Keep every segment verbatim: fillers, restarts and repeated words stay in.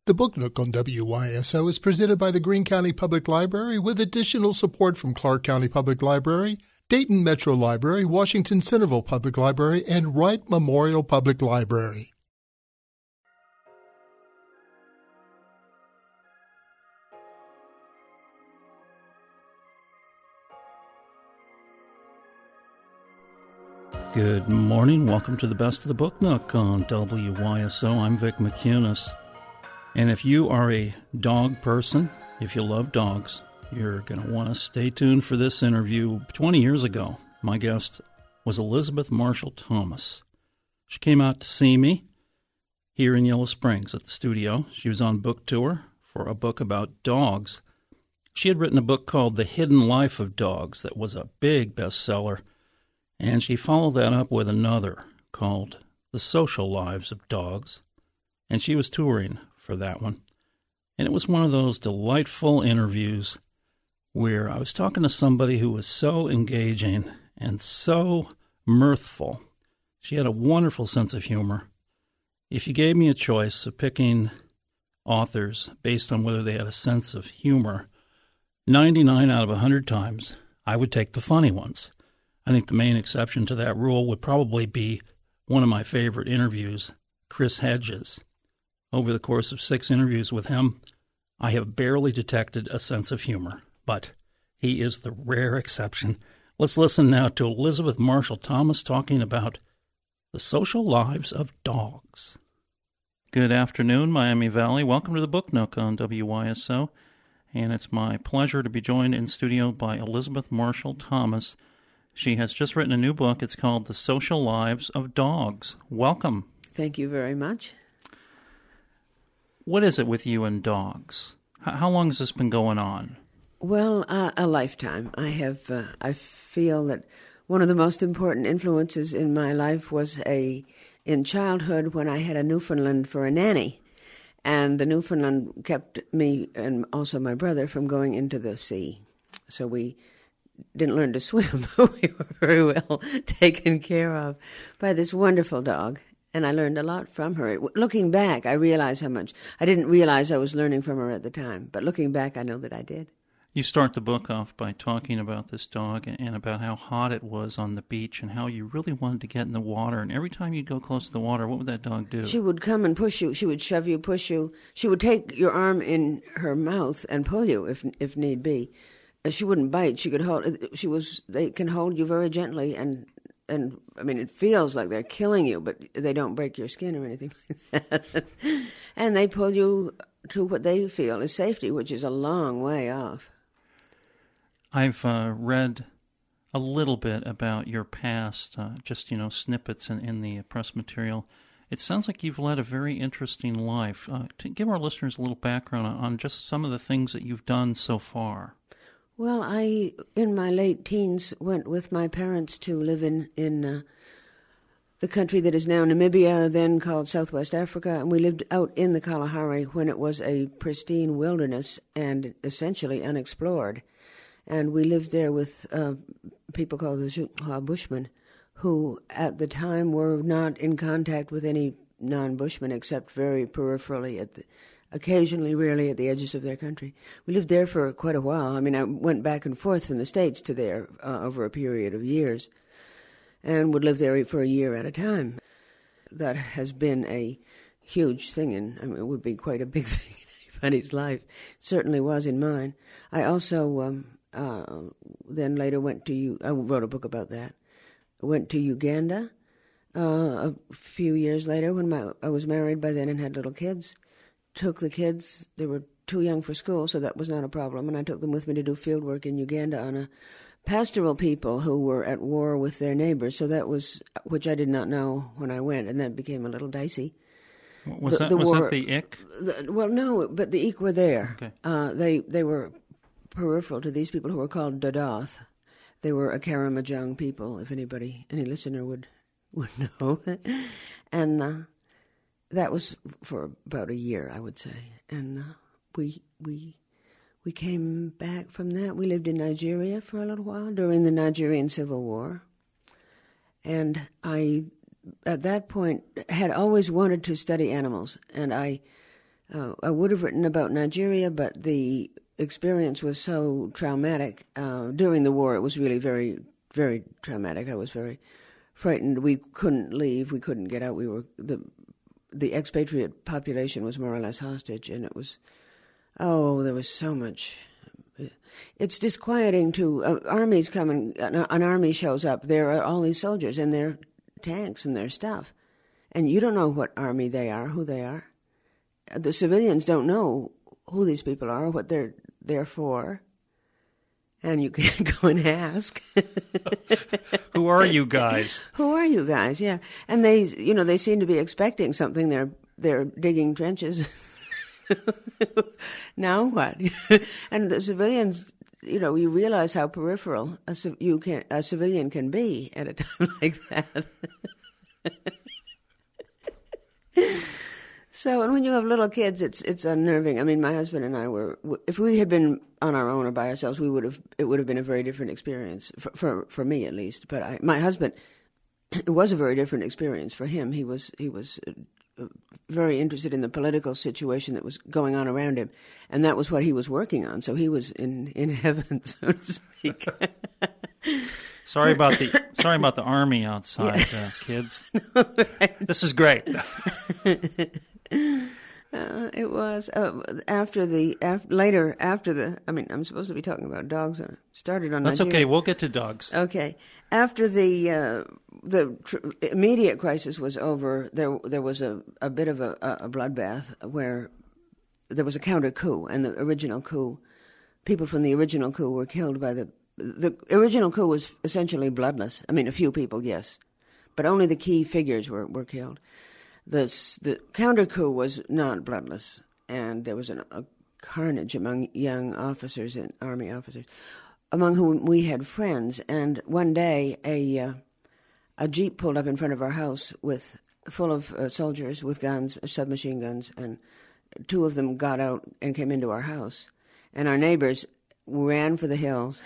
The Book Nook on W Y S O is presented by the Greene County Public Library with additional support from Clark County Public Library, Dayton Metro Library, Washington Centerville Public Library, and Wright Memorial Public Library. Good morning. Welcome to the Best of the Book Nook on W Y S O. I'm Vic McCunis. And if you are a dog person, if you love dogs, you're going to want to stay tuned for this interview. twenty years ago, my guest was Elizabeth Marshall Thomas. She came out to see me here in Yellow Springs at the studio. She was on book tour for a book about dogs. She had written a book called The Hidden Life of Dogs that was a big bestseller. And she followed that up with another called The Social Lives of Dogs. And she was touring for that one. And it was one of those delightful interviews where I was talking to somebody who was so engaging and so mirthful. She had a wonderful sense of humor. If you gave me a choice of picking authors based on whether they had a sense of humor, ninety-nine out of one hundred times, I would take the funny ones. I think the main exception to that rule would probably be one of my favorite interviews, Chris Hedges. Over the course of six interviews with him, I have barely detected a sense of humor, but he is the rare exception. Let's listen now to Elizabeth Marshall Thomas talking about the social lives of dogs. Good afternoon, Miami Valley. Welcome to the Book Nook on W Y S O, and it's my pleasure to be joined in studio by Elizabeth Marshall Thomas. She has just written a new book. It's called The Social Lives of Dogs. Welcome. Thank you very much. What is it with you and dogs? How long has this been going on? Well, uh, a lifetime. I have. Uh, I feel that one of the most important influences in my life was a in childhood when I had a Newfoundland for a nanny, and the Newfoundland kept me and also my brother from going into the sea. So we didn't learn to swim, but we were very well taken care of by this wonderful dog. And I learned a lot from her. Looking back, I realize how much. I didn't realize I was learning from her at the time, but looking back, I know that I did. You start the book off by talking about this dog and about how hot it was on the beach and how you really wanted to get in the water. And every time you'd go close to the water, what would that dog do? She would come and push you. She would shove you, push you. She would take your arm in her mouth and pull you if if need be. She wouldn't bite. She could hold. She was. They can hold you very gently and. And, I mean, it feels like they're killing you, but they don't break your skin or anything like that. And they pull you to what they feel is safety, which is a long way off. I've uh, read a little bit about your past, uh, just, you know, snippets in, in the press material. It sounds like you've led a very interesting life. Uh, to give our listeners a little background on, on just some of the things that you've done so far. Well, I, in my late teens, went with my parents to live in, in uh, the country that is now Namibia, then called Southwest Africa, and we lived out in the Kalahari when it was a pristine wilderness and essentially unexplored. And we lived there with uh, people called the Chukha Bushmen, who at the time were not in contact with any non-Bushmen except very peripherally at the occasionally, rarely at the edges of their country. We lived there for quite a while. I mean, I went back and forth from the States to there uh, over a period of years and would live there for a year at a time. That has been a huge thing, and I mean, it would be quite a big thing in anybody's life. It certainly was in mine. I also um, uh, then later went to, U- I wrote a book about that. I went to Uganda uh, a few years later when my, I was married by then and had little kids. Took the kids, they were too young for school, so that was not a problem, and I took them with me to do field work in Uganda on a pastoral people who were at war with their neighbors, so that was, which I did not know when I went, and that became a little dicey. Was, the, that, the was war, that the ick? The, well, no, but the ick were there. Okay. Uh, they, they were peripheral to these people who were called Dadath. They were a Karamojong people, if anybody, any listener would, would know. and... Uh, That was for about a year, I would say, and uh, we we we came back from that. We lived in Nigeria for a little while during the Nigerian Civil War, and I, at that point, had always wanted to study animals, and I Uh, I would have written about Nigeria, but the experience was so traumatic. Uh, during the war, it was really very, very traumatic. I was very frightened. We couldn't leave. We couldn't get out. We were the the expatriate population was more or less hostage, and it was, oh, there was so much. It's disquieting to uh, armies come and an, an army shows up. There are all these soldiers and their tanks and their stuff, and you don't know what army they are, who they are. The civilians don't know who these people are, what they're there for, and you can't go and ask. Who are you guys? Who are you guys? Yeah, and they, you know, they seem to be expecting something. They're they're digging trenches. Now what? And the civilians, you know, you realize how peripheral a, you can, a civilian can be at a time like that. So, and when you have little kids, it's it's unnerving. I mean, my husband and I were, if we had been on our own or by ourselves, we would have, it would have been a very different experience, for for, for me at least. But I, my husband, it was a very different experience for him. He was, he was very interested in the political situation that was going on around him, and that was what he was working on. So he was in, in heaven, so to speak. Sorry about the sorry about the army outside, yeah. uh, kids. Right. This is great. Uh, it was uh, after the af- later after the. I mean, I'm supposed to be talking about dogs. I started on. That's Nigeria. Okay. We'll get to dogs. Okay. After the uh, the tr- immediate crisis was over, there there was a, a bit of a, a bloodbath where there was a counter coup, and the original coup, people from the original coup were killed by the. The original coup was essentially bloodless. I mean, a few people, yes, but only the key figures were, were killed. The the counter coup was not bloodless, and there was an, a carnage among young officers and army officers, among whom we had friends. And one day, a uh, a jeep pulled up in front of our house with full of uh, soldiers with guns, submachine guns, and two of them got out and came into our house, and our neighbors ran for the hills.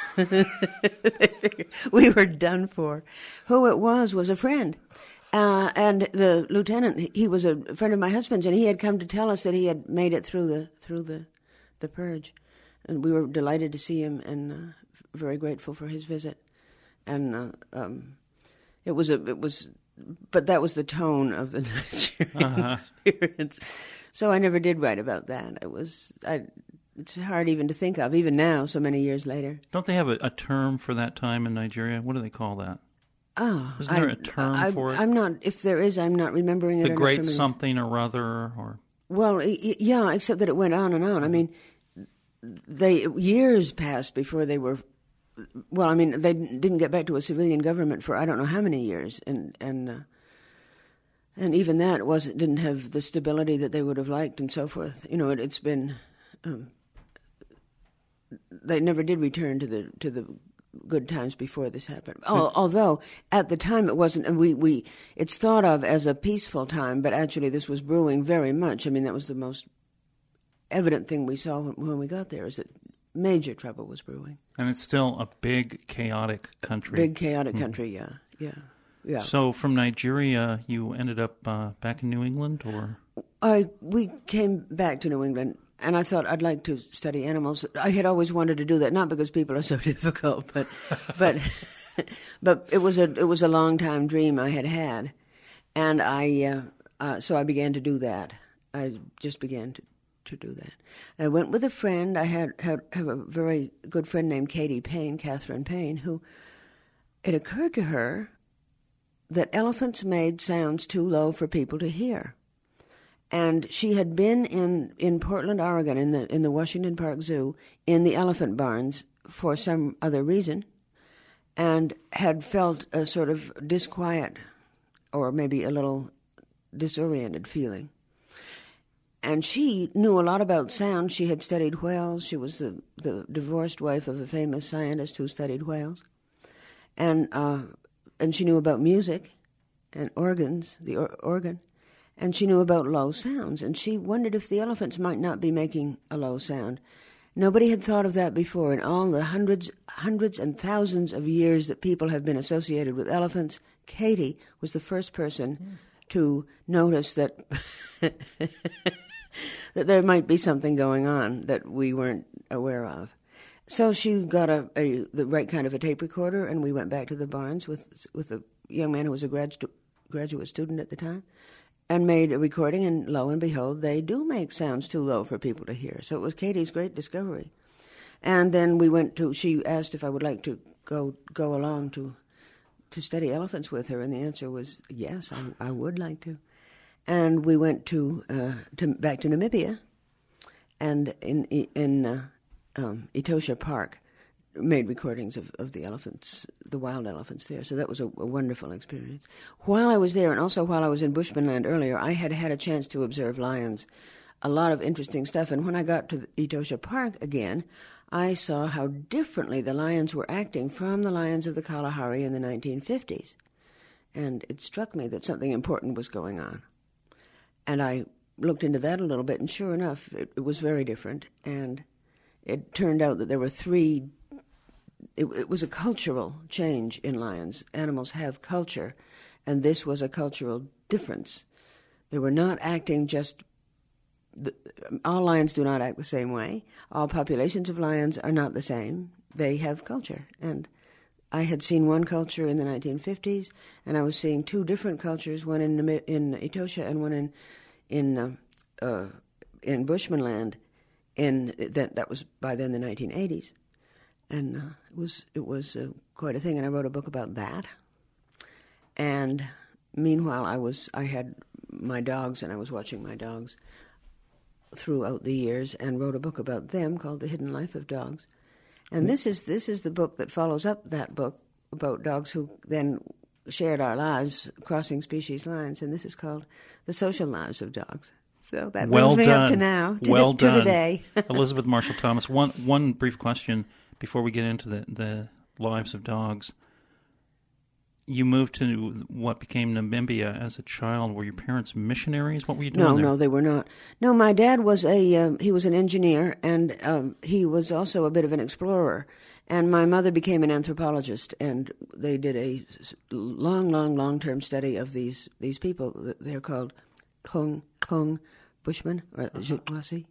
We were done for. Who it was was a friend. Uh, and the lieutenant, he was a friend of my husband's, and he had come to tell us that he had made it through the through the, the purge. And we were delighted to see him and uh, very grateful for his visit. And uh, um, it was a it was, but that was the tone of the Nigerian uh-huh. experience. So I never did write about that. It was I. It's hard even to think of, even now, so many years later. Don't they have a, a term for that time in Nigeria? What do they call that? Oh, Isn't there I, a term I, for it? I'm not. If there is, I'm not remembering it. The great something or other, or well, yeah. Except that it went on and on. I mean, they years passed before they were. Well, I mean, they didn't get back to a civilian government for I don't know how many years, and and uh, and even that wasn't didn't have the stability that they would have liked, and so forth. You know, it, it's been. Um, they never did return to the to the good times before this happened. Oh, although at the time it wasn't, and we, we it's thought of as a peaceful time, but actually this was brewing very much. I mean, that was the most evident thing we saw when, when we got there, is that major trouble was brewing. And it's still a big, chaotic country. Big, chaotic mm-hmm. country, yeah, yeah, yeah. So from Nigeria, you ended up uh, back in New England, or? I we came back to New England. And I thought I'd like to study animals. I had always wanted to do that, not because people are so difficult, but but but it was a it was a long time dream I had had, and I uh, uh, so I began to do that. I just began to, to do that. I went with a friend. I had, had have a very good friend named Katie Payne, Catherine Payne, who it occurred to her that elephants made sounds too low for people to hear. And she had been in, in Portland, Oregon, in the in the Washington Park Zoo, in the elephant barns for some other reason, and had felt a sort of disquiet, or maybe a little disoriented feeling. And she knew a lot about sound. She had studied whales. She was the, the divorced wife of a famous scientist who studied whales. And uh, and she knew about music and organs, the or- organ. And she knew about low sounds, and she wondered if the elephants might not be making a low sound. Nobody had thought of that before. In all the hundreds, hundreds and thousands of years that people have been associated with elephants, Katie was the first person mm. to notice that that there might be something going on that we weren't aware of. So she got a, a the right kind of a tape recorder, and we went back to the barns with with a young man who was a grad stu- graduate student at the time, and made a recording, and lo and behold, they do make sounds too low for people to hear. So it was Katie's great discovery. And then we went to, she asked if I would like to go go along to to study elephants with her, and the answer was yes, I, I would like to. And we went to, uh, to back to Namibia, and in in uh, um, Etosha Park, made recordings of, of the elephants, the wild elephants there. So that was a, a wonderful experience. While I was there, and also while I was in Bushmanland earlier, I had had a chance to observe lions, a lot of interesting stuff. And when I got to Etosha Park again, I saw how differently the lions were acting from the lions of the Kalahari in the nineteen fifties. And it struck me that something important was going on. And I looked into that a little bit, and sure enough, it, it was very different. And it turned out that there were three, it, it was a cultural change in lions. Animals have culture, and this was a cultural difference. They were not acting just, the, all lions do not act the same way. All populations of lions are not the same. They have culture. And I had seen one culture in the nineteen fifties, and I was seeing two different cultures, one in in Etosha and one in in uh, uh, in Bushmanland. In that that was by then the nineteen eighties, and uh, it was it was uh, quite a thing. And I wrote a book about that. And meanwhile, I was I had my dogs, and I was watching my dogs throughout the years, and wrote a book about them called The Hidden Life of Dogs. And this is this is the book that follows up that book about dogs who then shared our lives, crossing species lines, and this is called The Social Lives of Dogs. So that well brings me done. up to now, to, well to done. today. Elizabeth Marshall Thomas, one one brief question before we get into the, the lives of dogs. You moved to what became Namibia as a child. Were your parents missionaries? What were you doing No, there? no, they were not. No, my dad was a uh, he was an engineer, and um, he was also a bit of an explorer. And my mother became an anthropologist, and they did a long, long, long-term study of these these people. They're called Khong Khong Bushmen or Jukwasi.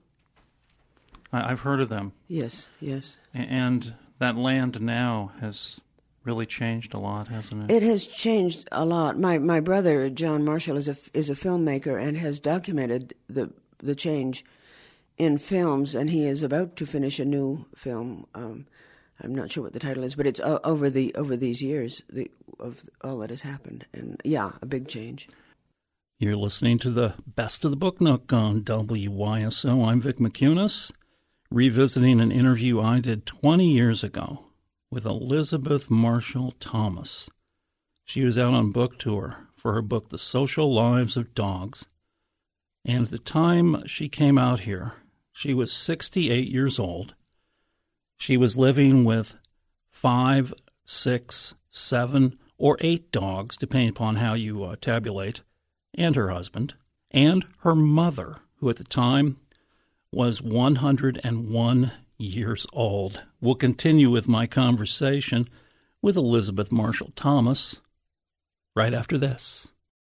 I've heard of them. Yes, yes. And that land now has really changed a lot, hasn't it? It has changed a lot. My my brother John Marshall is a is a filmmaker and has documented the the change in films, and he is about to finish a new film. Um, I'm not sure what the title is, but it's uh, over the over these years the, of all that has happened, and yeah, a big change. You're listening to the Best of the Book Nook on W Y S O. I'm Vic McCunis, revisiting an interview I did twenty years ago with Elizabeth Marshall Thomas. She was out on book tour for her book, The Social Lives of Dogs. And at the time she came out here, she was sixty-eight years old. She was living with five, six, seven, or eight dogs, depending upon how you uh, tabulate, and her husband, and her mother, who at the time was one hundred one years old. We'll continue with my conversation with Elizabeth Marshall Thomas right after this.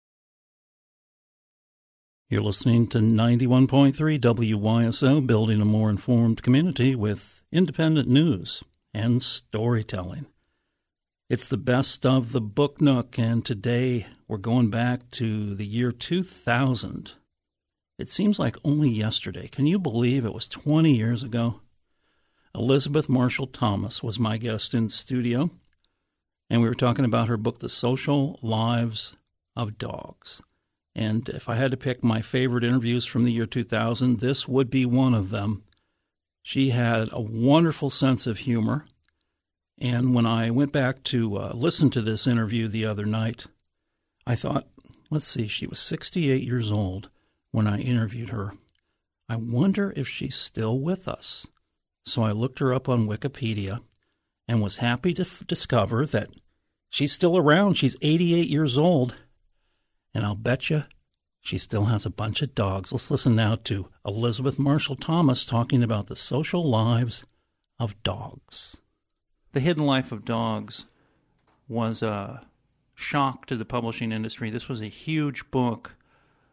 You're listening to ninety-one point three W Y S O, building a more informed community with independent news and storytelling. It's the Best of the Book Nook, and today we're going back to the year two thousand. It seems like only yesterday. Can you believe it was twenty years ago? Elizabeth Marshall Thomas was my guest in studio, and we were talking about her book, The Social Lives of Dogs. And if I had to pick my favorite interviews from the year two thousand, this would be one of them. She had a wonderful sense of humor, and when I went back to uh, listen to this interview the other night, I thought, let's see, she was sixty-eight years old when I interviewed her. I wonder if she's still with us. So I looked her up on Wikipedia and was happy to f- discover that she's still around. She's eighty-eight years old. And I'll bet you she still has a bunch of dogs. Let's listen now to Elizabeth Marshall Thomas talking about the social lives of dogs. The Hidden Life of Dogs was a shock to the publishing industry. This was a huge book.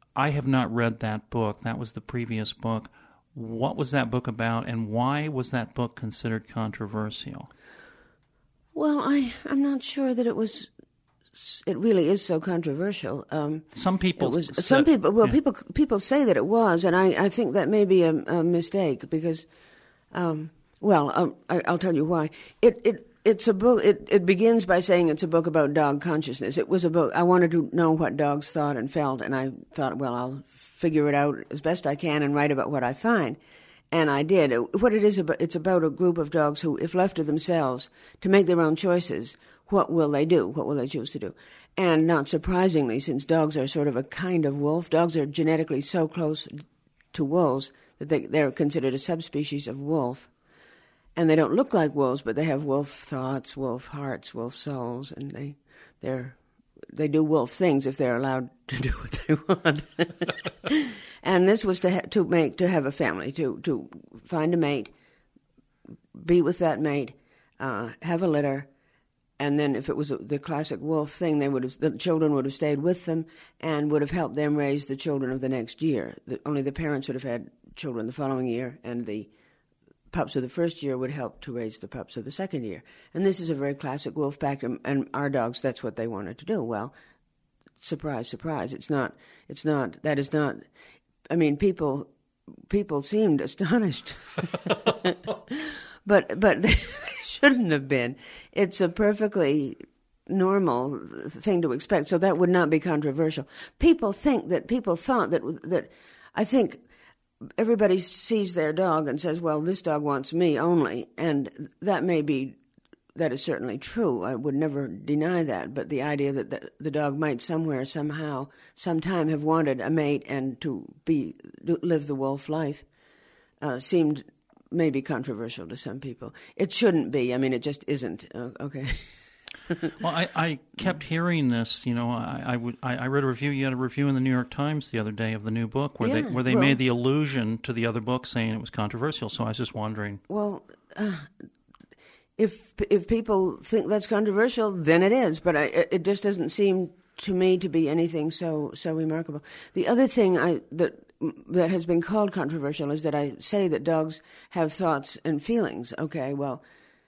I have not read that book. That was the previous book. What was that book about, and why was that book considered controversial? Well, I, I'm not sure that it was. It really is so controversial. Um, some people, was, said, some people, well, yeah. people, people say that it was, and I, I think that may be a, a mistake because, um, well, um, I, I'll tell you why. It, it, it's a book. It, it begins by saying it's a book about dog consciousness. It was a book. I wanted to know what dogs thought and felt, and I thought, well, I'll figure it out as best I can and write about what I find. And I did. What it is about, it's about a group of dogs who, if left to themselves to make their own choices, what will they do? What will they choose to do? And not surprisingly, since dogs are sort of a kind of wolf, dogs are genetically so close to wolves that they, they're considered a subspecies of wolf. And they don't look like wolves, but they have wolf thoughts, wolf hearts, wolf souls, and they they're they do wolf things if they're allowed to do what they want. And this was to ha- to make to have a family, to to find a mate, be with that mate, uh, have a litter, and then if it was a, the classic wolf thing, they would have the children would have stayed with them and would have helped them raise the children of the next year. The, only the parents would have had children the following year, and the pups of the first year would help to raise the pups of the second year. And this is a very classic wolf pack, and, and our dogs, that's what they wanted to do. Well, surprise, surprise, it's not, it's not, that is not, I mean, people, people seemed astonished. but, but they shouldn't have been. It's a perfectly normal thing to expect, so that would not be controversial. People think that, people thought that, that, I think, everybody sees their dog and says, well, this dog wants me only, and that may be, that is certainly true. I would never deny that, but the idea that the, the dog might somewhere, somehow, sometime have wanted a mate and to be live the wolf life uh, seemed maybe controversial to some people. It shouldn't be. I mean, it just isn't. Uh, okay. Well, I, I kept hearing this. You know, I, I, would, I, I read a review. You had a review in the New York Times the other day of the new book where yeah, they where they well, made the allusion to the other book, saying it was controversial. So I was just wondering. Well, uh, if if people think that's controversial, then it is. But I, it just doesn't seem to me to be anything so so remarkable. The other thing I that that has been called controversial is that I say that dogs have thoughts and feelings. Okay, well.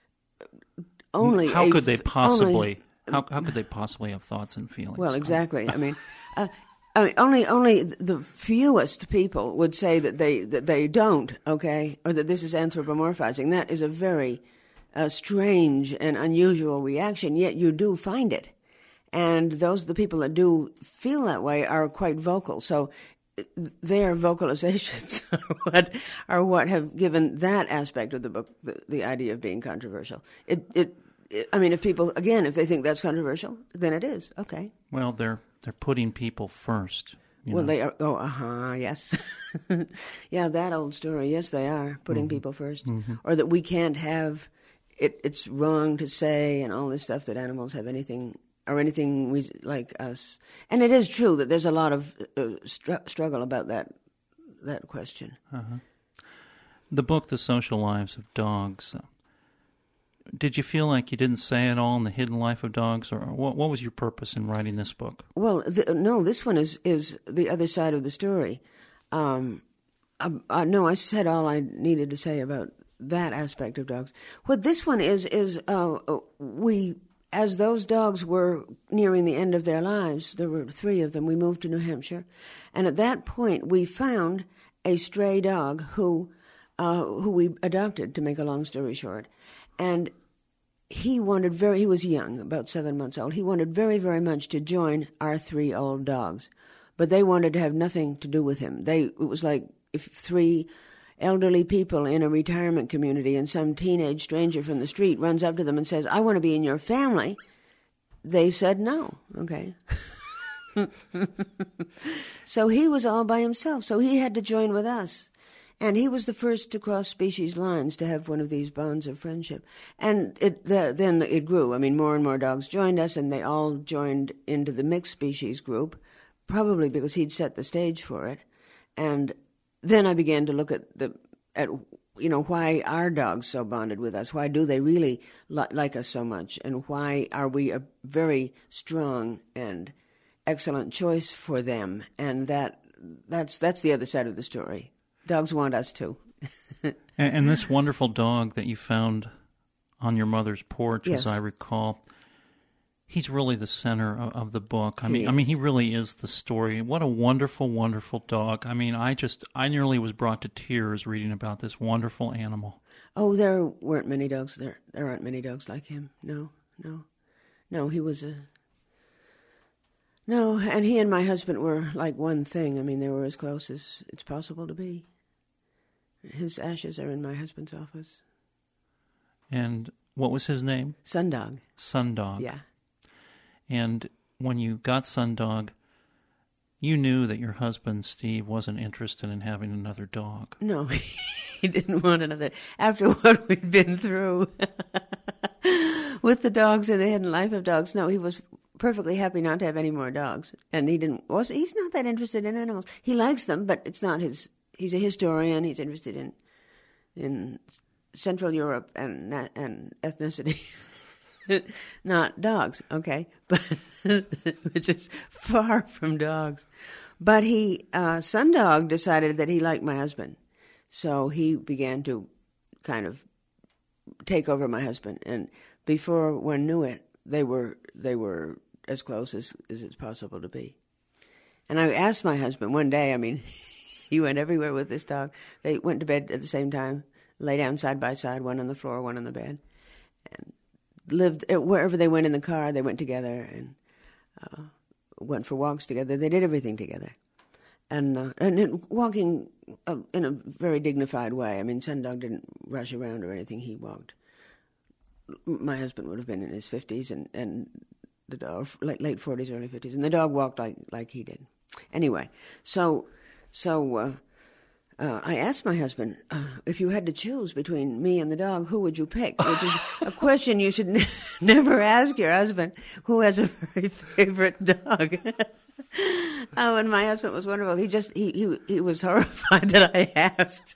Only how a, could they possibly only, how how could they possibly have thoughts and feelings? Well, exactly. I mean, uh, I mean, only only the fewest people would say that they that they don't. Okay, or that this is anthropomorphizing. That is a very uh, strange and unusual reaction. Yet you do find it, and those the people that do feel that way are quite vocal. So. Their vocalizations are what, are what have given that aspect of the book the, the idea of being controversial. It, it, it, I mean, if people, again, if they think that's controversial, then it is. Okay. Well, they're they're putting people first. You well, know. they are, oh, uh-huh, yes. Yeah, that old story. Yes, they are putting mm-hmm. people first. Mm-hmm. Or that we can't have, it, it's wrong to say and all this stuff that animals have anything or anything we, like us. And it is true that there's a lot of uh, str- struggle about that that question. Uh-huh. The book, The Social Lives of Dogs, uh, did you feel like you didn't say it all in The Hidden Life of Dogs, or what, what was your purpose in writing this book? Well, the, no, this one is, is the other side of the story. Um, I, I, no, I said all I needed to say about that aspect of dogs. What this one is, is uh, we... As those dogs were nearing the end of their lives, there were three of them, we moved to New Hampshire. And at that point, we found a stray dog who uh, who we adopted, to make a long story short. And he wanted very, he was young, about seven months old. He wanted very, very much to join our three old dogs. But they wanted to have nothing to do with him. They It was like if three elderly people in a retirement community and some teenage stranger from the street runs up to them and says, I want to be in your family, they said no. Okay. So he was all by himself. So he had to join with us. And he was the first to cross species lines to have one of these bonds of friendship. And it, the, then it grew. I mean, more and more dogs joined us, and they all joined into the mixed species group, probably because he'd set the stage for it. And then I began to look at the at you know why are dogs so bonded with us? Why do they really li- like us so much? And why are we a very strong and excellent choice for them? And that that's that's the other side of the story. Dogs want us too. and, and this wonderful dog that you found on your mother's porch, yes. as I recall, he's really the center of, of the book. I He mean, is. I mean, he really is the story. What a wonderful, wonderful dog. I mean, I just, I nearly was brought to tears reading about this wonderful animal. Oh, there weren't many dogs there. There aren't many dogs like him. No, no, no. He was a no, and he and my husband were like one thing. I mean, they were as close as it's possible to be. His ashes are in my husband's office. And what was his name? Sundog. Sundog. Yeah. And when you got Sundog, you knew that your husband, Steve, wasn't interested in having another dog. No, he didn't want another. After what we'd been through with the dogs and the hidden life of dogs, no, he was perfectly happy not to have any more dogs. And he didn't. Was he's not that interested in animals. He likes them, but it's not his. He's a historian. He's interested in in Central Europe and and ethnicity. Not dogs, okay, but which is far from dogs. But he, uh, Sundog decided that he liked my husband, so he began to kind of take over my husband. And before one knew it, they were they were as close as, as it's possible to be. And I asked my husband one day. I mean, he went everywhere with this dog. They went to bed at the same time, lay down side by side, one on the floor, one on the bed, and lived wherever they went in the car. They went together and uh, went for walks together. They did everything together, and uh, and it, walking uh, in a very dignified way. I mean, Sundog didn't rush around or anything. He walked. My husband would have been in his fifties, and and the dog late late forties, early fifties, and the dog walked like like he did. Anyway, so so. Uh, Uh, I asked my husband, uh, if you had to choose between me and the dog, who would you pick? Which is a question you should ne- never ask your husband, who has a very favorite dog. Oh, and my husband was wonderful. He just, he, he, he was horrified that I asked.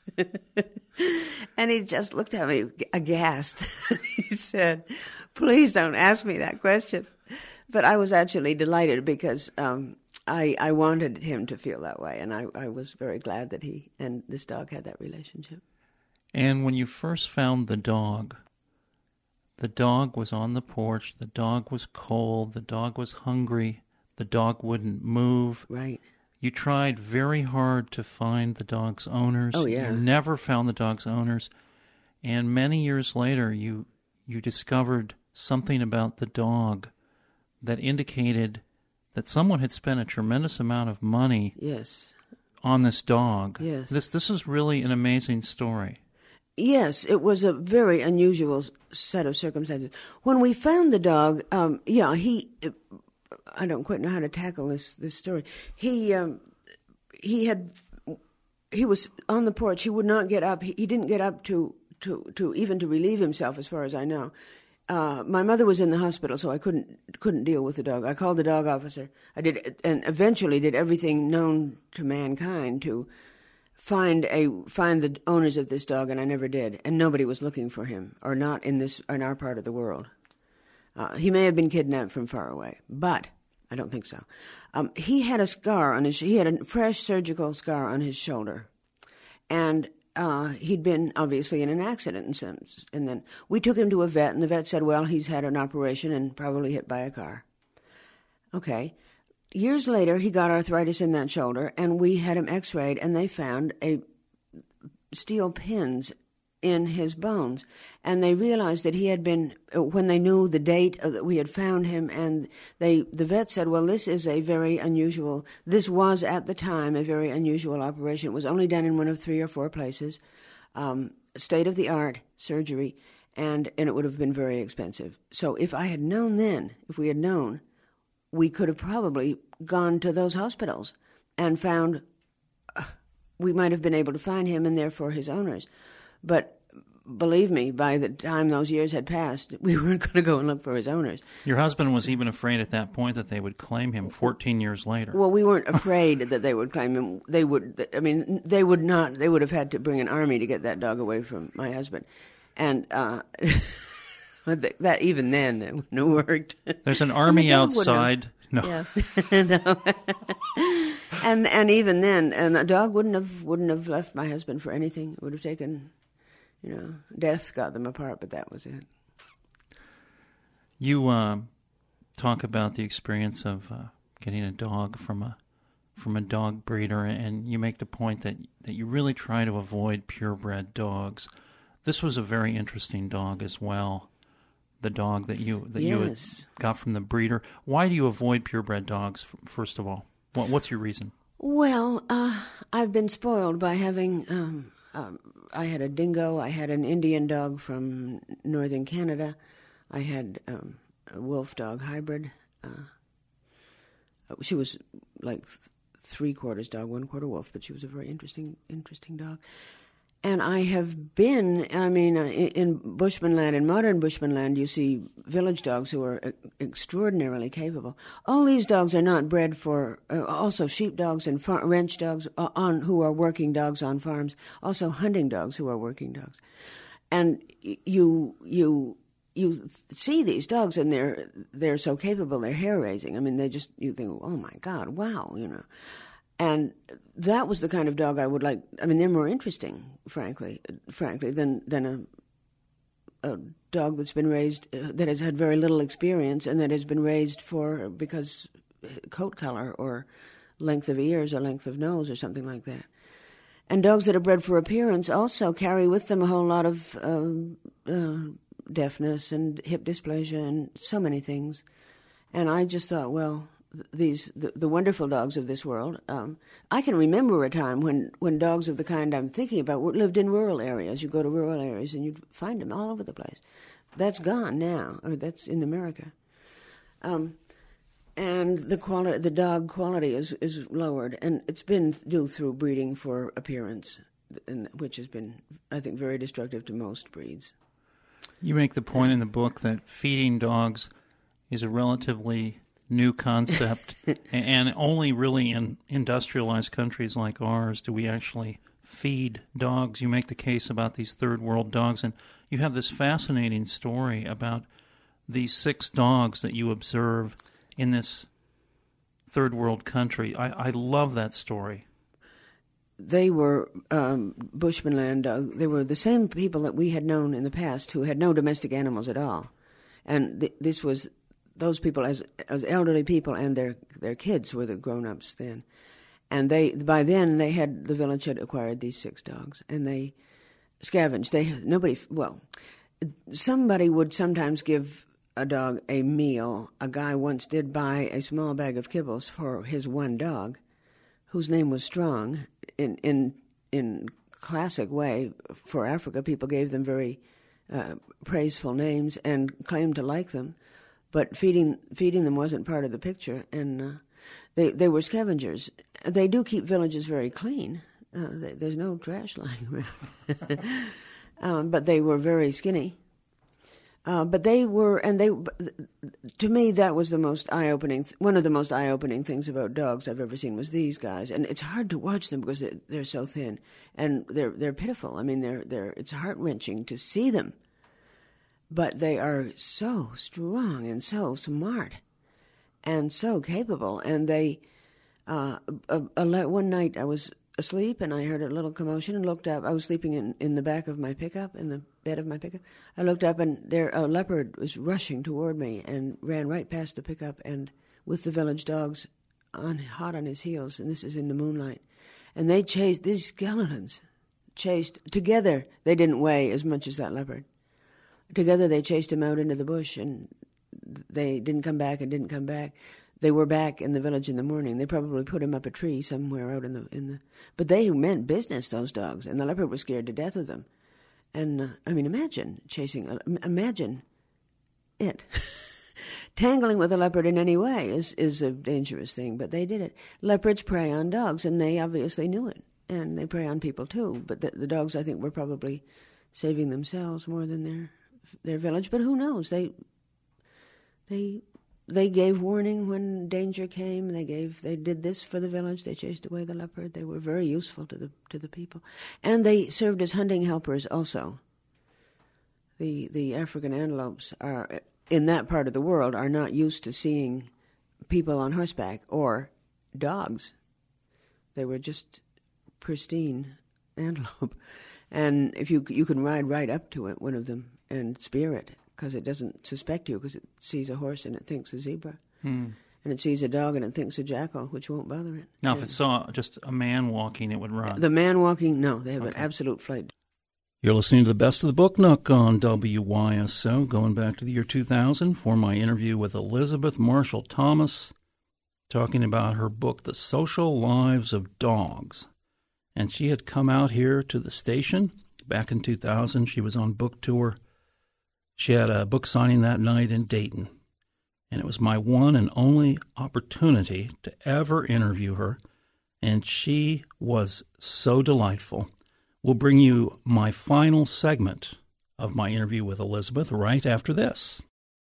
And he just looked at me aghast. He said, please don't ask me that question. But I was actually delighted because um, I, I wanted him to feel that way, and I, I was very glad that he and this dog had that relationship. And when you first found the dog, the dog was on the porch, the dog was cold, the dog was hungry, the dog wouldn't move. Right. You tried very hard to find the dog's owners. Oh, yeah. You never found the dog's owners. And many years later, you you discovered something about the dog that indicated that someone had spent a tremendous amount of money Yes. on this dog. Yes. This this is really an amazing story. Yes, it was a very unusual s- set of circumstances. When we found the dog, um, yeah, he, I don't quite know how to tackle this, this story. He, um, he had, he was on the porch. He would not get up. He, he didn't get up to, to, to even to relieve himself, as far as I know. Uh, my mother was in the hospital, so I couldn't couldn't deal with the dog. I called the dog officer. I did, and eventually did everything known to mankind to find a find the owners of this dog, and I never did. And nobody was looking for him, or not in this in our part of the world. Uh, he may have been kidnapped from far away, but I don't think so. Um, he had a scar on his. He had a fresh surgical scar on his shoulder, and. Uh, he'd been obviously in an accident, and, some, and then we took him to a vet, and the vet said, well, he's had an operation and probably hit by a car. Okay. Years later, he got arthritis in that shoulder, and we had him x-rayed, and they found a steel pins in his bones. And they realized that he had been, when they knew the date that we had found him, and they the vet said, well, this is a very unusual, this was at the time a very unusual operation. It was only done in one of three or four places, um, state-of-the-art surgery, and, and it would have been very expensive. So if I had known then, if we had known, we could have probably gone to those hospitals and found, uh, we might have been able to find him and therefore his owners. But believe me, by the time those years had passed, we weren't going to go and look for his owners. Your husband was even afraid at that point that they would claim him fourteen years later. Well, we weren't afraid that they would claim him. They would, I mean, they would not, they would have had to bring an army to get that dog away from my husband. And uh, that even then, it wouldn't have worked. There's an army the dog wouldn't outside. No. Yeah. No. and and even then, and the dog wouldn't have wouldn't have left my husband for anything. It would have taken, you know, death got them apart, but that was it. You uh, talk about the experience of uh, getting a dog from a from a dog breeder, and you make the point that, that you really try to avoid purebred dogs. This was a very interesting dog as well, the dog that you that yes. you had got from the breeder. Why do you avoid purebred dogs, first of all? What, what's your reason? Well, uh, I've been spoiled by having... Um, um, I had a dingo, I had an Indian dog from northern Canada, I had um, a wolf dog hybrid. Uh, she was like... three quarters dog, one quarter wolf, but she was a very interesting, interesting dog. And I have been, I mean, uh, in, in Bushman land, in modern Bushman land, you see village dogs who are uh, extraordinarily capable. All these dogs are not bred for, uh, also sheep dogs and far, ranch dogs uh, on who are working dogs on farms, also hunting dogs who are working dogs. And you, you, you see these dogs and they're they're so capable, they're hair raising. I mean, they just, you think, oh my God, wow, you know. And that was the kind of dog I would like. I mean, they're more interesting, frankly, frankly, than than a a dog that's been raised uh, that has had very little experience and that has been raised for because coat color or length of ears or length of nose or something like that. And dogs that are bred for appearance also carry with them a whole lot of um, uh, deafness and hip dysplasia and so many things. And I just thought, well, these the, the wonderful dogs of this world, um, I can remember a time when, when dogs of the kind I'm thinking about lived in rural areas. You go to rural areas and you'd find them all over the place. That's gone now. I mean, that's in America. Um, and the quality, the dog quality is, is lowered, and it's been due through breeding for appearance, and, which has been, I think, very destructive to most breeds. You make the point in the book that feeding dogs is a relatively new concept, and only really in industrialized countries like ours do we actually feed dogs. You make the case about these third world dogs, and you have this fascinating story about these six dogs that you observe in this third world country. I, I love that story. They were um, Bushman land dog. They were the same people that we had known in the past who had no domestic animals at all. And th- this was those people as as elderly people, and their their kids were the grown-ups then. And they by then they had the village had acquired these six dogs, and they scavenged. They nobody well, somebody would sometimes give a dog a meal. A guy once did buy a small bag of kibbles for his one dog, whose name was Strong. In in in classic way for Africa, people gave them very uh, praiseful names and claimed to like them, but feeding feeding them wasn't part of the picture. And uh, they they were scavengers. They do keep villages very clean. Uh, they, there's no trash lying around. um, but they were very skinny. Uh, but they were, and they, to me, that was the most eye-opening, one of the most eye-opening things about dogs I've ever seen was these guys. And it's hard to watch them because they're, they're so thin, and they're they're pitiful. I mean, they're they're it's heart-wrenching to see them. But they are so strong and so smart, and so capable. And they, uh, a, a, one night I was asleep and I heard a little commotion and looked up. I was sleeping in, in the back of my pickup, in the bed of my pickup. I looked up and there a leopard was rushing toward me and ran right past the pickup and with the village dogs on hot on his heels, and this is in the moonlight. And they chased, these skeletons chased, together they didn't weigh as much as that leopard. Together they chased him out into the bush, and they didn't come back and didn't come back. They were back in the village in the morning. They probably put him up a tree somewhere out in the in the. But they meant business, those dogs, and the leopard was scared to death of them. And uh, I mean, imagine chasing. Uh, imagine it. Tangling with a leopard in any way is is a dangerous thing, but they did it. Leopards prey on dogs, and they obviously knew it, and they prey on people too. But the, the dogs, I think, were probably saving themselves more than their their village. But who knows? They they. They gave warning when danger came. They gave. They did this for the village. They chased away the leopard. They were very useful to the to the people, and they served as hunting helpers also. The the African antelopes are in that part of the world are not used to seeing people on horseback or dogs. They were just pristine antelope. And if you you can ride right up to it, one of them, and spear it, because it doesn't suspect you, because it sees a horse and it thinks a zebra. Hmm. And it sees a dog and it thinks a jackal, which won't bother it. Now, and if it saw just a man walking, it would run. The man walking, no, they have okay. an absolute flight. You're listening to the Best of the Book Nook on W Y S O, going back to the year two thousand for my interview with Elizabeth Marshall Thomas, talking about her book, The Social Lives of Dogs. And she had come out here to the station back in two thousand. She was on book tour. She had a book signing that night in Dayton. And it was my one and only opportunity to ever interview her. And she was so delightful. We'll bring you my final segment of my interview with Elizabeth right after this.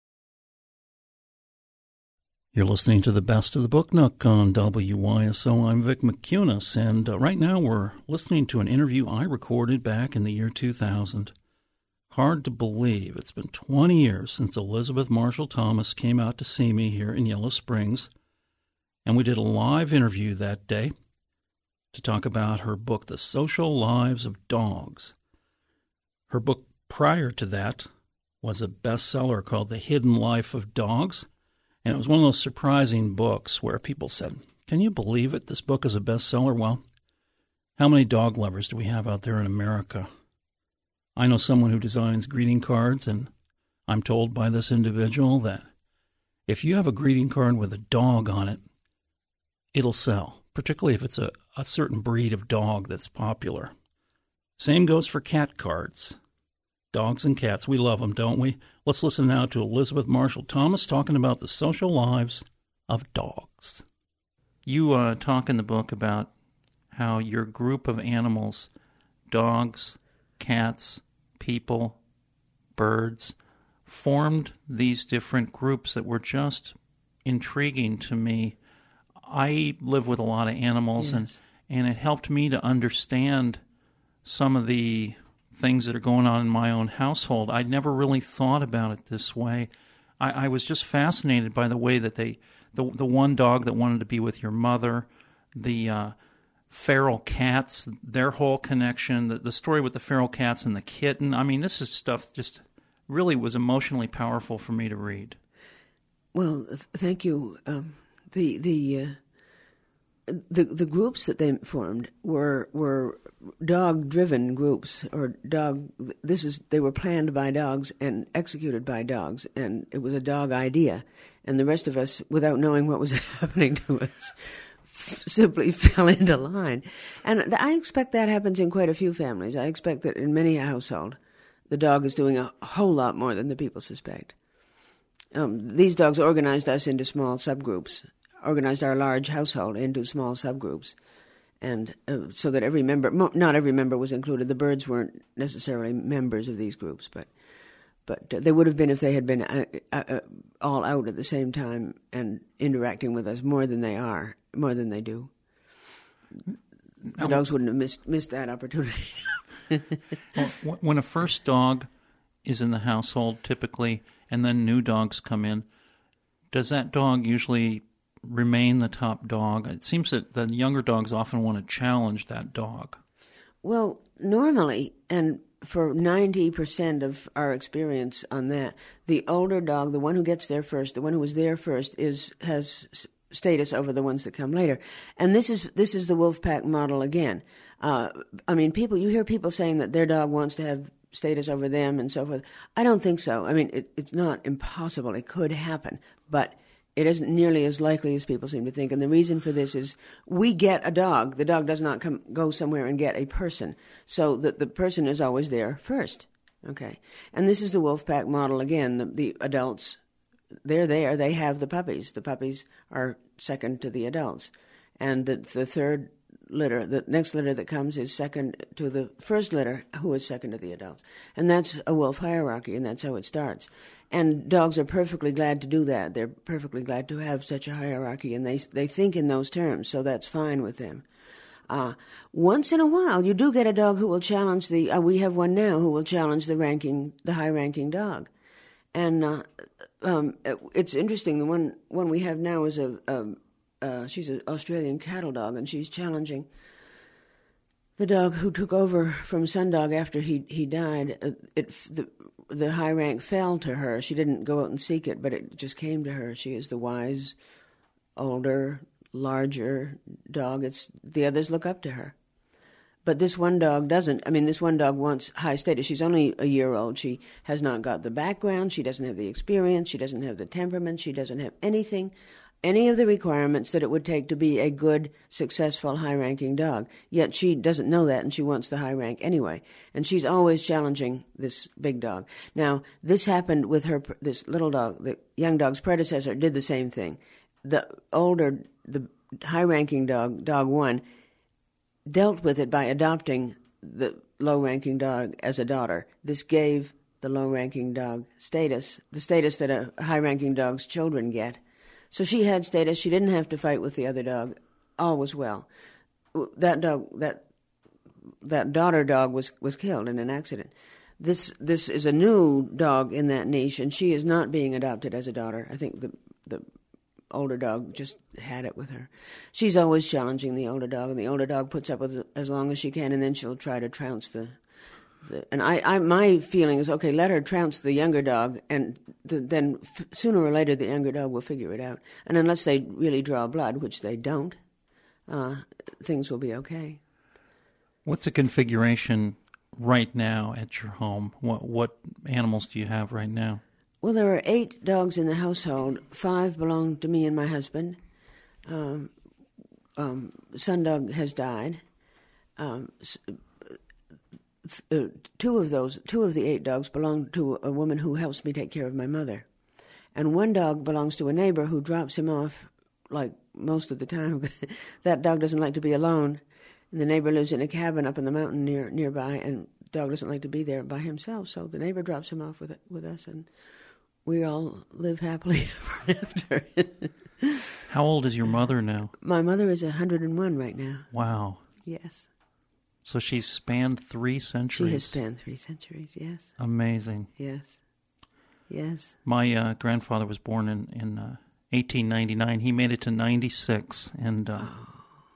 You're listening to the Best of the Book Nook on W Y S O. I'm Vic McCunis, and uh, right now we're listening to an interview I recorded back in the year two thousand. Hard to believe it's been twenty years since Elizabeth Marshall Thomas came out to see me here in Yellow Springs, and we did a live interview that day to talk about her book, The Social Lives of Dogs. Her book prior to that was a bestseller called The Hidden Life of Dogs. And it was one of those surprising books where people said, can you believe it? This book is a bestseller. Well, how many dog lovers do we have out there in America? I know someone who designs greeting cards, and I'm told by this individual that if you have a greeting card with a dog on it, it'll sell, particularly if it's a, a certain breed of dog that's popular. Same goes for cat cards. Dogs and cats, we love them, don't we? Let's listen now to Elizabeth Marshall Thomas talking about the social lives of dogs. You uh, talk in the book about how your group of animals, dogs, cats, people, birds, formed these different groups that were just intriguing to me. I live with a lot of animals, yes. and, and it helped me to understand some of the things that are going on in my own household. I'd never really thought about it this way. I, I was just fascinated by the way that they, the the one dog that wanted to be with your mother, the uh, feral cats, their whole connection, the, the story with the feral cats and the kitten. I mean, this is stuff just really was emotionally powerful for me to read. Well, th- thank you. Um, the the uh, the the groups that they formed were were dog-driven groups, or dog. This is they were planned by dogs and executed by dogs, and it was a dog idea. And the rest of us, without knowing what was happening to us, f- simply fell into line. And th- I expect that happens in quite a few families. I expect that in many a household, the dog is doing a whole lot more than the people suspect. Um, these dogs organized us into small subgroups, organized our large household into small subgroups. And uh, so that every member, mo- not every member was included. The birds weren't necessarily members of these groups, but but uh, they would have been if they had been uh, uh, uh, all out at the same time and interacting with us more than they are, more than they do. The now, dogs wouldn't have missed missed that opportunity. Well, when a first dog is in the household, typically, and then new dogs come in, does that dog usually remain the top dog? It seems that the younger dogs often want to challenge that dog. Well, normally, and for ninety percent of our experience on that, the older dog, the one who gets there first, the one who was there first, is has status over the ones that come later. And this is this is the wolf pack model again. Uh, I mean, people, you hear people saying that their dog wants to have status over them and so forth. I don't think so. I mean, it, it's not impossible. It could happen, but it isn't nearly as likely as people seem to think. And the reason for this is we get a dog. The dog does not come go somewhere and get a person. So the, the person is always there first. Okay. And this is the wolf pack model again. The, the adults, they're there. They have the puppies. The puppies are second to the adults. And the, the third litter, the next litter that comes is second to the first litter, who is second to the adults. And that's a wolf hierarchy, and that's how it starts. And dogs are perfectly glad to do that. They're perfectly glad to have such a hierarchy, and they they think in those terms, so that's fine with them. Uh, once in a while, you do get a dog who will challenge the, uh, we have one now who will challenge the ranking, the high-ranking dog. And uh, um, it's interesting. The one one we have now is a, a uh, she's an Australian cattle dog, and she's challenging the dog who took over from Sundog after he he died. Uh, it the the high rank fell to her. She didn't go out and seek it, but it just came to her. She is the wise, older, larger dog. It's the others look up to her. But this one dog doesn't. I mean, this one dog wants high status. She's only a year old. She has not got the background. She doesn't have the experience. She doesn't have the temperament. She doesn't have anything, any of the requirements that it would take to be a good, successful, high-ranking dog. Yet she doesn't know that, and she wants the high rank anyway. And she's always challenging this big dog. Now, this happened with her. This little dog, the young dog's predecessor, did the same thing. The older, the high-ranking dog, dog one, dealt with it by adopting the low-ranking dog as a daughter. This gave the low-ranking dog status, the status that a high-ranking dog's children get. So she had status. She didn't have to fight with the other dog. All was well. That dog, that that daughter dog was, was killed in an accident. This this is a new dog in that niche, and she is not being adopted as a daughter. I think the the older dog just had it with her. She's always challenging the older dog, and the older dog puts up with it as long as she can, and then she'll try to trounce the... the and I, I, my feeling is, okay, let her trounce the younger dog, and the, then f- sooner or later the younger dog will figure it out. And unless they really draw blood, which they don't, uh, things will be okay. What's the configuration right now at your home? What, what animals do you have right now? Well, there are eight dogs in the household. Five belong to me and my husband. Um, um, Sundog has died. Um, th- uh, two of those, two of the eight dogs belong to a woman who helps me take care of my mother, and one dog belongs to a neighbor who drops him off, like most of the time. That dog doesn't like to be alone, and the neighbor lives in a cabin up in the mountain near nearby, and the dog doesn't like to be there by himself. So the neighbor drops him off with with us, and we all live happily ever after. How old is your mother now? My mother is one hundred and one right now. Wow. Yes. So she's spanned three centuries. She has spanned three centuries, yes. Amazing. Yes. Yes. My uh, grandfather was born in, in uh, eighteen ninety-nine. He made it to ninety-six. And uh, oh.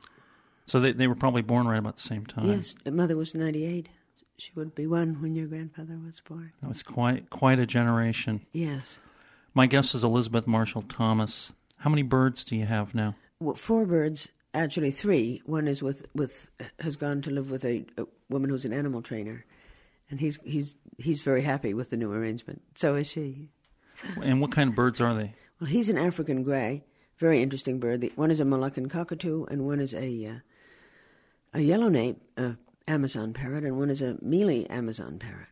So they, they were probably born right about the same time. Yes. Mother was ninety-eight. She would be one when your grandfather was born. That was quite quite a generation. Yes. My guest is Elizabeth Marshall Thomas. How many birds do you have now? Well, four birds, actually three. One is with, with has gone to live with a, a woman who's an animal trainer, and he's he's he's very happy with the new arrangement. So is she. And what kind of birds are they? Well, he's an African gray, very interesting bird. The, one is a Moluccan cockatoo, and one is a uh, a yellow nape, uh, Amazon parrot, and one is a mealy Amazon parrot.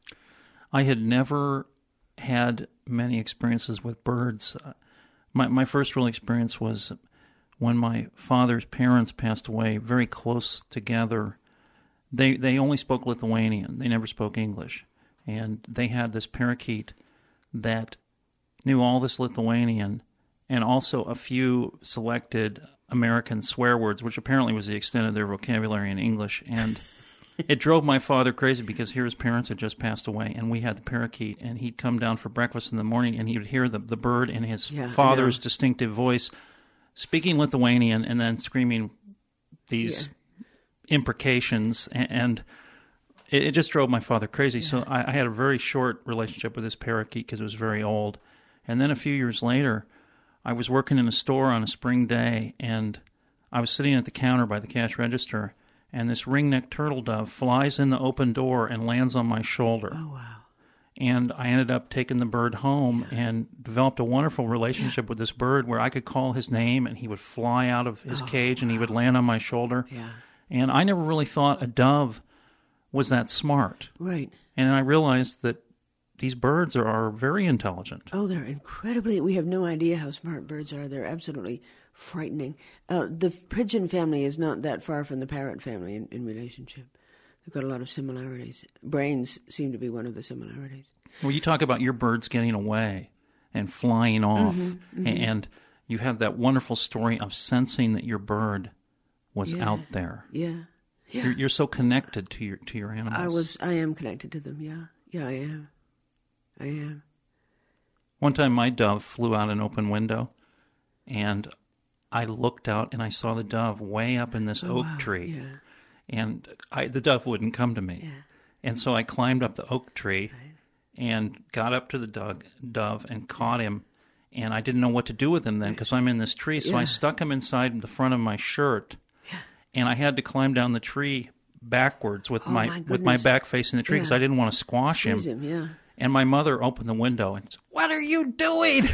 I had never had many experiences with birds. My my first real experience was when my father's parents passed away, very close together. They they only spoke Lithuanian. They never spoke English. And they had this parakeet that knew all this Lithuanian and also a few selected American swear words, which apparently was the extent of their vocabulary in English. And it drove my father crazy because here his parents had just passed away, and we had the parakeet, and he'd come down for breakfast in the morning, and he would hear the, the bird in his yeah, father's distinctive voice speaking Lithuanian and then screaming these yeah. imprecations, and, and it, it just drove my father crazy. Yeah. So I, I had a very short relationship with this parakeet because it was very old. And then a few years later, I was working in a store on a spring day, and I was sitting at the counter by the cash register, and this ring-necked turtle dove flies in the open door and lands on my shoulder. Oh, wow. And I ended up taking the bird home yeah. and developed a wonderful relationship yeah. with this bird where I could call his name and he would fly out of his oh, cage and wow. he would land on my shoulder. Yeah. And I never really thought a dove was that smart. Right. And I realized that these birds are, are very intelligent. Oh, they're incredibly... We have no idea how smart birds are. They're absolutely frightening. Uh, the pigeon family is not that far from the parrot family in, in relationship. They've got a lot of similarities. Brains seem to be one of the similarities. Well, you talk about your birds getting away and flying off, mm-hmm, mm-hmm. and you have that wonderful story of sensing that your bird was yeah, out there. Yeah, yeah. You're, you're so connected to your to your animals. I was. I am connected to them. Yeah, yeah. I am. I am. One time my dove flew out an open window, and I looked out and I saw the dove way up in this oh, oak wow. tree. Yeah. And I, the dove wouldn't come to me. Yeah. And so I climbed up the oak tree right. and got up to the dove, dove and caught him. And I didn't know what to do with him then because I'm in this tree. So yeah. I stuck him inside the front of my shirt. Yeah. And I had to climb down the tree backwards with oh, my, my with my back facing the tree because yeah. I didn't want to squash Squeeze him. him yeah. And my mother opened the window and said, "What are you doing?"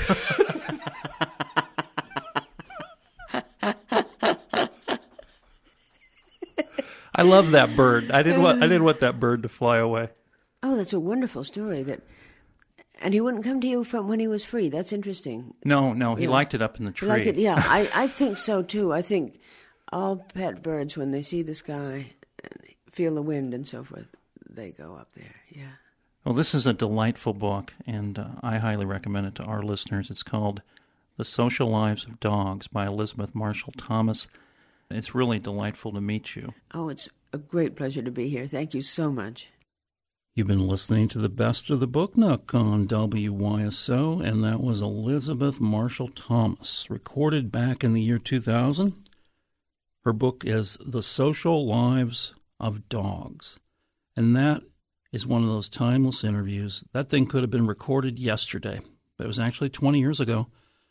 I love that bird. I didn't want I didn't want that bird to fly away. Oh, that's a wonderful story. That, and he wouldn't come to you from when he was free. That's interesting. No, no, he yeah. liked it up in the tree. He liked it, yeah, I, I think so too. I think all pet birds, when they see the sky and feel the wind and so forth, they go up there. Yeah. Well, this is a delightful book, and uh, I highly recommend it to our listeners. It's called The Social Lives of Dogs by Elizabeth Marshall Thomas. It's really delightful to meet you. Oh, it's a great pleasure to be here. Thank you so much. You've been listening to the Best of the Book Nook on W Y S O, and that was Elizabeth Marshall Thomas, recorded back in the year two thousand. Her book is The Social Lives of Dogs, and that is one of those timeless interviews. That thing could have been recorded yesterday, but it was actually twenty years ago.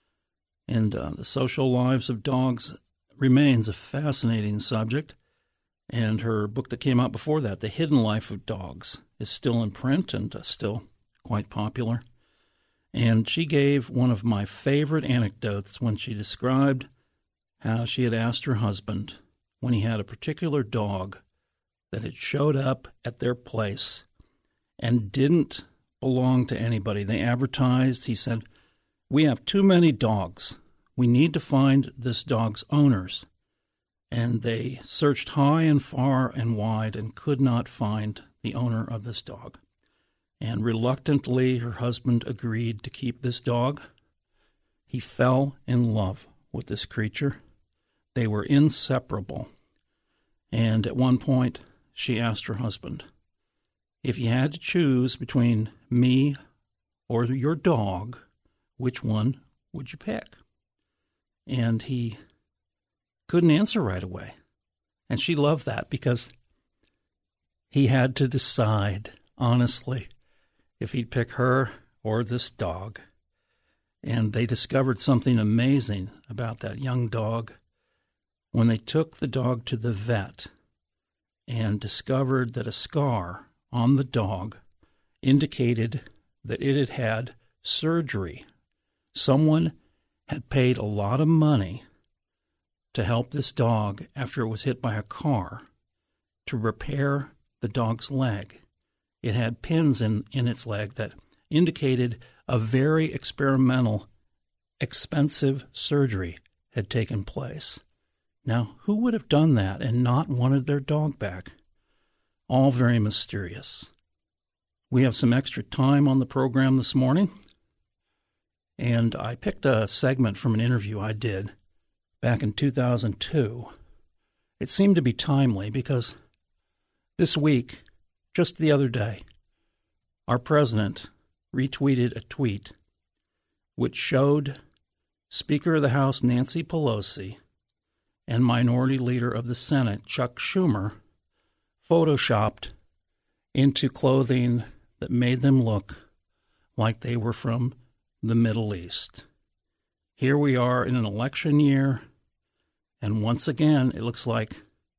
And uh, The Social Lives of Dogs remains a fascinating subject. And her book that came out before that, The Hidden Life of Dogs, is still in print and uh, still quite popular. And she gave one of my favorite anecdotes when she described how she had asked her husband, when he had a particular dog that had showed up at their place and didn't belong to anybody. They advertised, he said, "We have too many dogs. We need to find this dog's owners." And they searched high and far and wide and could not find the owner of this dog. And reluctantly, her husband agreed to keep this dog. He fell in love with this creature. They were inseparable. And at one point, she asked her husband, "If you had to choose between me or your dog, which one would you pick?" And he couldn't answer right away. And she loved that because he had to decide, honestly, if he'd pick her or this dog. And they discovered something amazing about that young dog when they took the dog to the vet and discovered that a scar on the dog indicated that it had had surgery. Someone had paid a lot of money to help this dog after it was hit by a car to repair the dog's leg. It had pins in, in its leg that indicated a very experimental, expensive surgery had taken place. Now, who would have done that and not wanted their dog back? All very mysterious. We have some extra time on the program this morning, and I picked a segment from an interview I did back in two thousand two. It seemed to be timely because this week, just the other day, our president retweeted a tweet which showed Speaker of the House Nancy Pelosi and Minority Leader of the Senate Chuck Schumer photoshopped into clothing that made them look like they were from the Middle East. Here we are in an election year, and once again, it looks like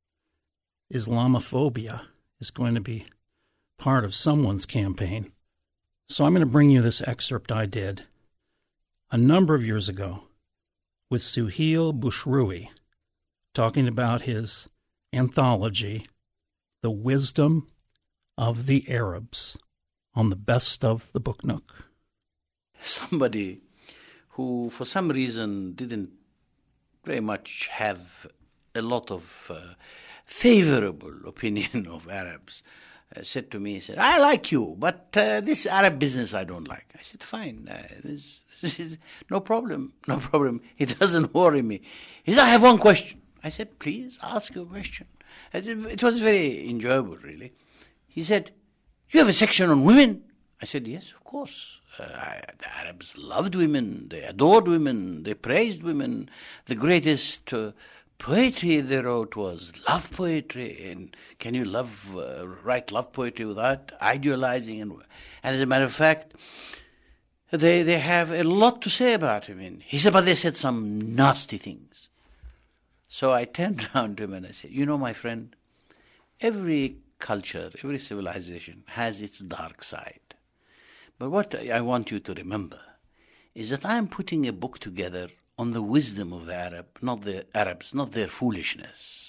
Islamophobia is going to be part of someone's campaign. So I'm going to bring you this excerpt I did a number of years ago with Suhail Bushrui, talking about his anthology, The Wisdom of the Arabs, on the Best of the Book Nook. Somebody who, for some reason, didn't very much have a lot of uh, favorable opinion of Arabs, uh, said to me, he said, "I like you, but uh, this Arab business I don't like." I said, "Fine, uh, this, this is no problem, no problem. It doesn't worry me." He said, "I have one question." I said, "Please, ask your question." I said, it was very enjoyable, really. He said, "You have a section on women?" I said, "Yes, of course. Uh, the Arabs loved women, they adored women, they praised women. The greatest uh, poetry they wrote was love poetry. And can you love, uh, write love poetry without idealizing? And, and as a matter of fact, they they have a lot to say about him. He said, but they said some nasty things. So I turned around to him and I said, you know, my friend, every culture, every civilization has its dark side. But what I want you to remember is that I am putting a book together on the wisdom of the Arab, not the Arabs, not their foolishness.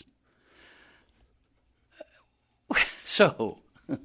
So.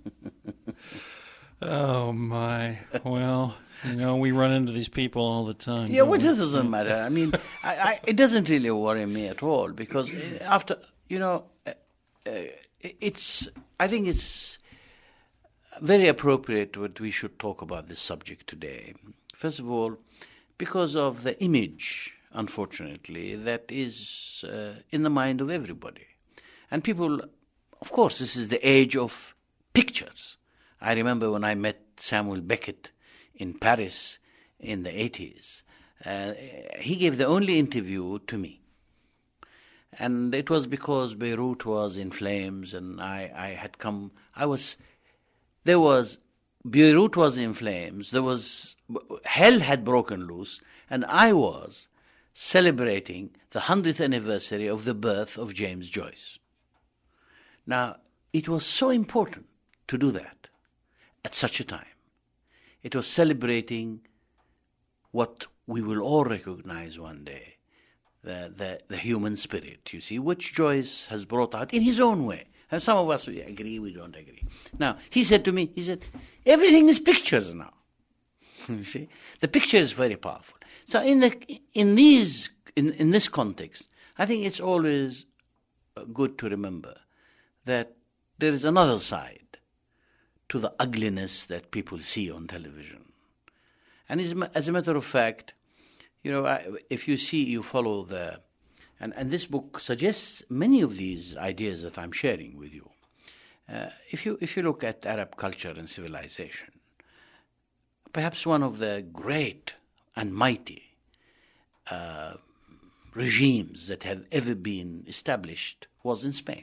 Oh, my. Well, you know, we run into these people all the time. Yeah, don't well, it we? doesn't matter. I mean, I, I, it doesn't really worry me at all because after, you know, uh, uh, it's, I think it's very appropriate that we should talk about this subject today. First of all, because of the image, unfortunately, that is uh, in the mind of everybody. And people, of course, this is the age of pictures. I remember when I met Samuel Beckett in Paris in the eighties. Uh, he gave the only interview to me. And it was because Beirut was in flames and I, I had come, I was, there was, Beirut was in flames, there was, hell had broken loose, and I was celebrating the hundredth anniversary of the birth of James Joyce. Now, it was so important to do that at such a time. It was celebrating what we will all recognize one day, the, the, the human spirit, you see, which Joyce has brought out in his own way. And some of us, we agree, we don't agree. Now, he said to me, he said, everything is pictures now. You see, the picture is very powerful. So in the in these in, in this context, I think it's always good to remember that there is another side to the ugliness that people see on television. And as, as a matter of fact, you know, I, if you see, you follow the, and, and this book suggests many of these ideas that I'm sharing with you. Uh, if you if you look at Arab culture and civilization, perhaps one of the great and mighty uh, regimes that have ever been established was in Spain.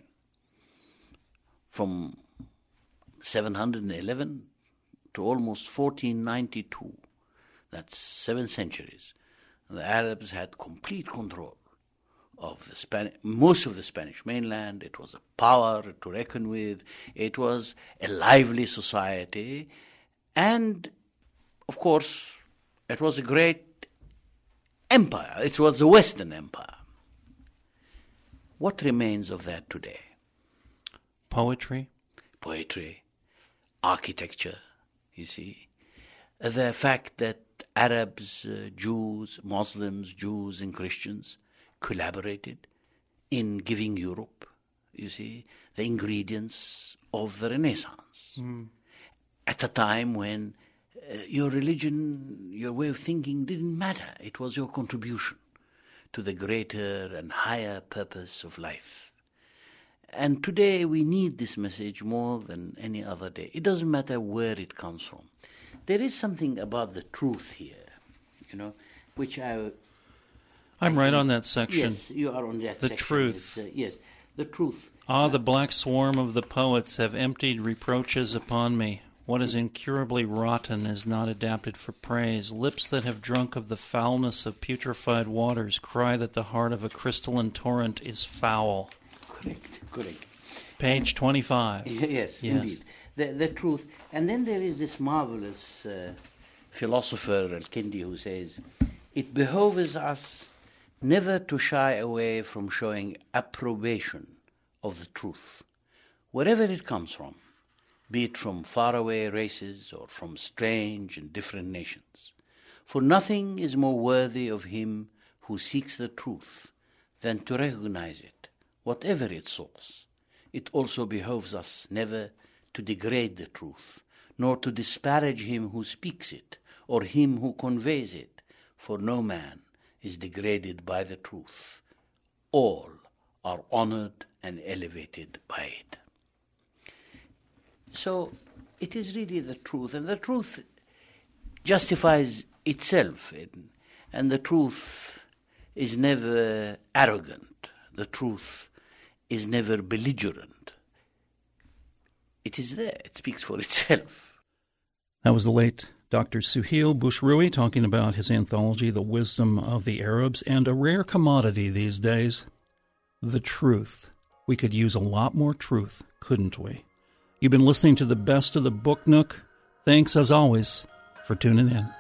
From seven hundred eleven to almost fourteen ninety-two, that's seven centuries, the Arabs had complete control of the Spanish, most of the Spanish mainland. It was a power to reckon with. It was a lively society. And, of course, it was a great empire. It was a Western empire. What remains of that today? Poetry? Poetry, architecture, you see. The fact that Arabs, uh, Jews, Muslims, Jews and Christians collaborated in giving Europe, you see, the ingredients of the Renaissance. Mm. At a time when uh, your religion, your way of thinking didn't matter. It was your contribution to the greater and higher purpose of life. And today we need this message more than any other day. It doesn't matter where it comes from. There is something about the truth here, you know, which I... I'm I right think, on that section. Yes, you are on that the section. Truth. Uh, yes, the truth. Ah, the black swarm of the poets have emptied reproaches upon me. What is incurably rotten is not adapted for praise. Lips that have drunk of the foulness of putrefied waters cry that the heart of a crystalline torrent is foul. Correct, correct. Page twenty-five. Yes, yes. indeed. The, the truth. And then there is this marvelous uh, philosopher, Al-Kindi, who says, it behoves us never to shy away from showing approbation of the truth, wherever it comes from, be it from faraway races or from strange and different nations. For nothing is more worthy of him who seeks the truth than to recognize it, whatever its source. It also behoves us never to degrade the truth, nor to disparage him who speaks it, or him who conveys it, for no man is degraded by the truth. All are honored and elevated by it. So it is really the truth, and the truth justifies itself. And the truth is never arrogant. The truth is never belligerent. It is there. It speaks for itself. That was the late Doctor Suhail Boushroui talking about his anthology, The Wisdom of the Arabs, and a rare commodity these days, the truth. We could use a lot more truth, couldn't we? You've been listening to the Best of the Book Nook. Thanks, as always, for tuning in.